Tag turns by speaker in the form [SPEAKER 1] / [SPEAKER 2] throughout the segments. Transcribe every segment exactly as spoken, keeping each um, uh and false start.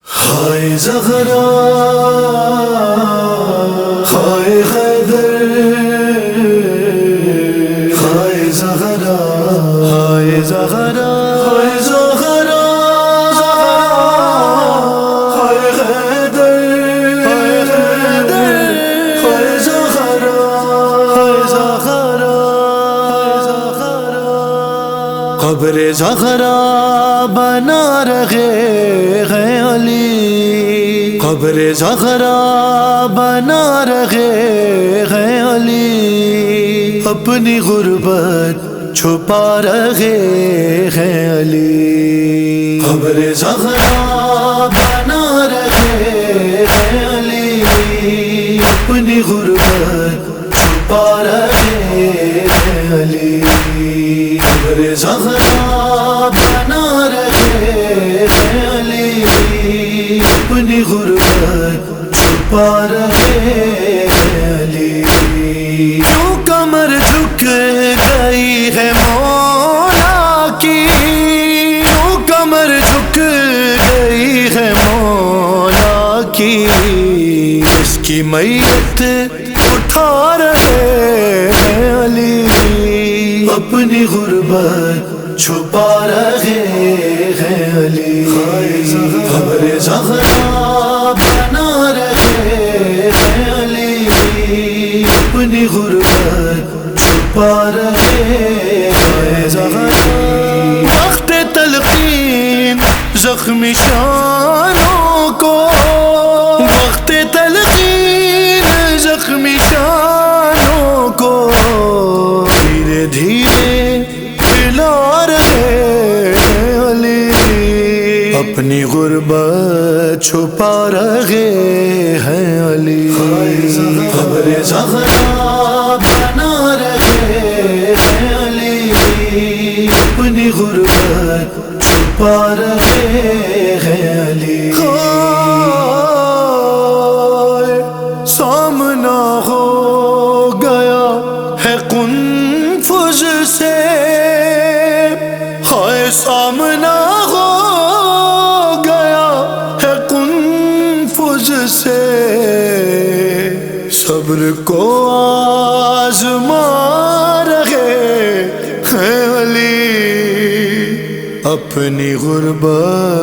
[SPEAKER 1] ہائے زہرا ہائے حیدر ہائے زہرا ہائے زہرا ہائے زہرا ہائے حیدر ہائے حیدر ہائے زہرا ہائے زہرا قبر زہرا بنا رہے ہیں علی، قبر زہرا بنا رہے ہیں علی، اپنی غربت چھپا رہے ہیں علی، قبر زہرا بنا رہے ہیں علی، اپنی غربت چھپا رہے ہیں علی، قبر زہرا بنا رہے ہیں علی، اپنی غربت چھپا رہے ہیں علی، کیوں کمر جھک گئی ہے مولا کی، کیوں کمر جھک گئی ہے مولا کی، اس کی میت اٹھا رہے ہیں علی، اپنی غربت چھپا رہے ہیں علی، قبر زہرا بنا رہے ہیں علی، اپنی غربت چھپا رہے ہیں زہرا، وقت تلقین زخمی شانوں کو، وقت تلقین زخمی شانوں کو، دھیرے دھیرے پلا رہے ہیں علی، اپنی غربت چھپا رہے ہیں علی، قبر زہرا بنا رہے ہیں علی، اپنی غربت چھپا رہے ہیں علی، سامنا ہو گیا ہے قنفذ سے، ہائے سامنا ہو گیا ہے قنفذ سے، صبر کو آزما رہے ہیں علی، اپنی غربت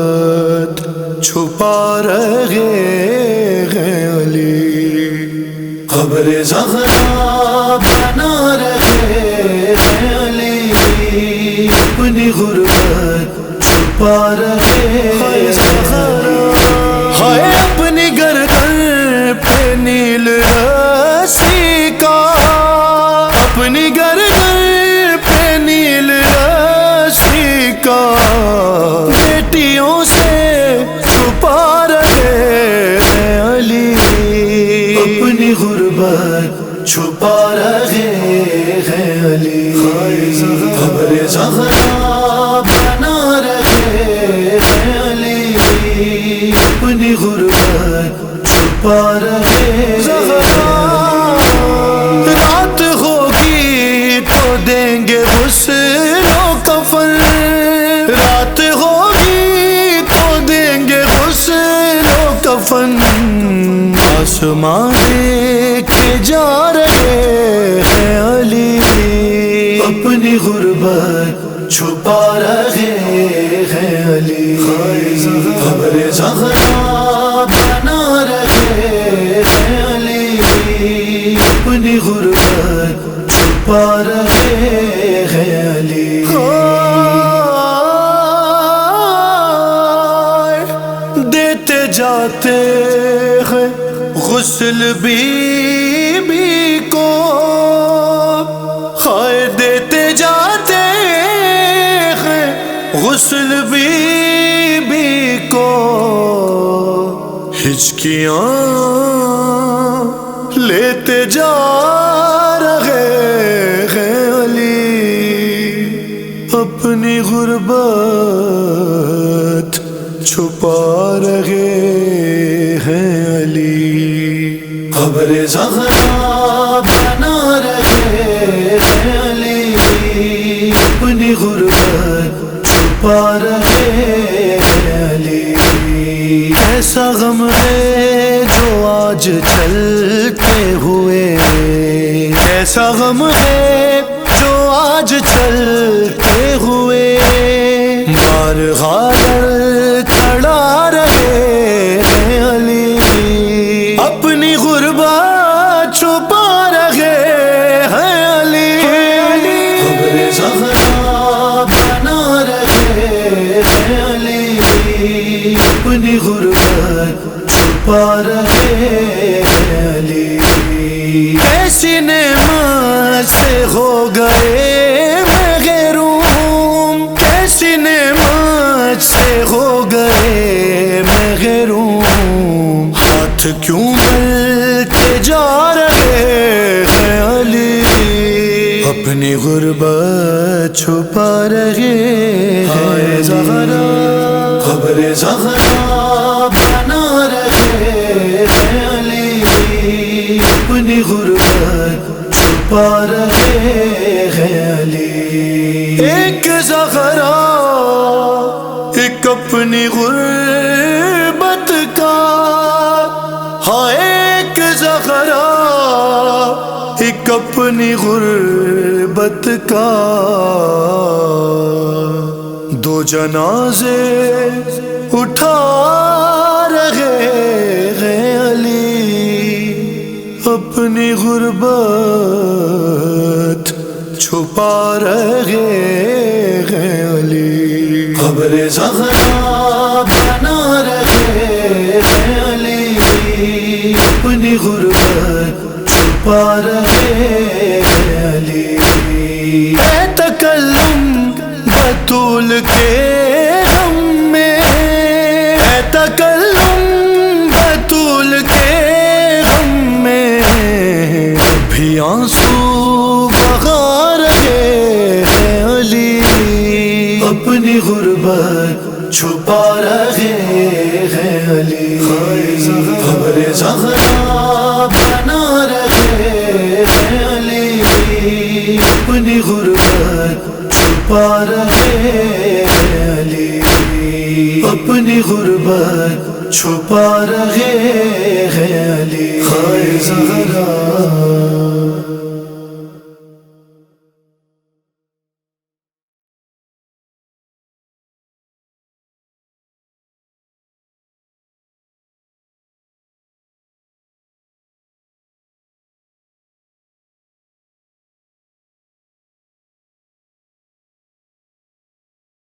[SPEAKER 1] چھپا رہے ہیں علی، قبر زہرا بنا رہے ہیں علی، اپنی غربت چھپا رہے ہیں ہائے، اپنی گردن پہ نیل رسی کا، اپنی گردن پہ نیل رسی کا، بیٹیوں سے چھپا رہے ہیں علی، اپنی غربت چھپا رہے ہیں علی، قبر زہرا بنا رہے ہیں علی، اپنی غربت چھپا رہے ہیں، رات ہوگی تو دیں گے غسل و کفن، رات ہوگی تو دیں گے غسل و کفن، آسمان دیکھ کے جا رہے ہیں علی، اپنی غربت چھپا رہے ہیں علی، قبر زہرا بنا رہے ہیں علی، اپنی غربت چھپا رہے ہیں علی، دیتے جاتے ہیں غسل بی بی کو، ہائے دیتے جاتے ہیں غسل بی بی کو، ہچکیاں لیتے جا رہے ہیں علی، اپنی غربت چھپا رہے ہیں علی، قبر زہرا بنا رہے ہیں علی، اپنی غربت چھپا رہے ہیں علی، کیسا غم ہے جو آج چلتے ہوئے، کیسا غم ہے جو آج چلتے ہوئے بار غالر کھڑا رہے ہیں علی، اپنی غربت چھپا رہے ہیں علی، قبر زہرا بنا رہے ہیں علی، اپنی غربت چھپا رہے ہیں علی، ایسی نعمت سے ہو گئے محروم، کیسی نعمت سے ہو گئے محروم، ہاتھ کیوں مل کے جا رہے ہیں علی، اپنی غربت چھپا رہے ہیں زہرا، قبر زہرا بنا رہے ہیں علی، اپنی غربت چھپا رہے ہیں علی، ایک زہرا ایک اپنی غربت کا، ہاں ایک زہرا ایک اپنی غربت کا، دو جنازے اٹھا رہے ہیں علی، اپنی غربت چھپا رہے ہیں علی، قبر زہرا بنا رہے ہیں علی، اپنی غربت چھپا رہے ہیں علی، اے تکلم بطول کے غم میں، اے تکلم بطول کے غم میں بھی آنسو بہا رہے ہیں علی، اپنی غربت چھپا رہے ہیں علی، قبر زہرا بنا رہے ہیں علی، اپنی غربت چھپا رہے ہیں علی، اپنی غربت چھپا رہے ہیں علی، زہرا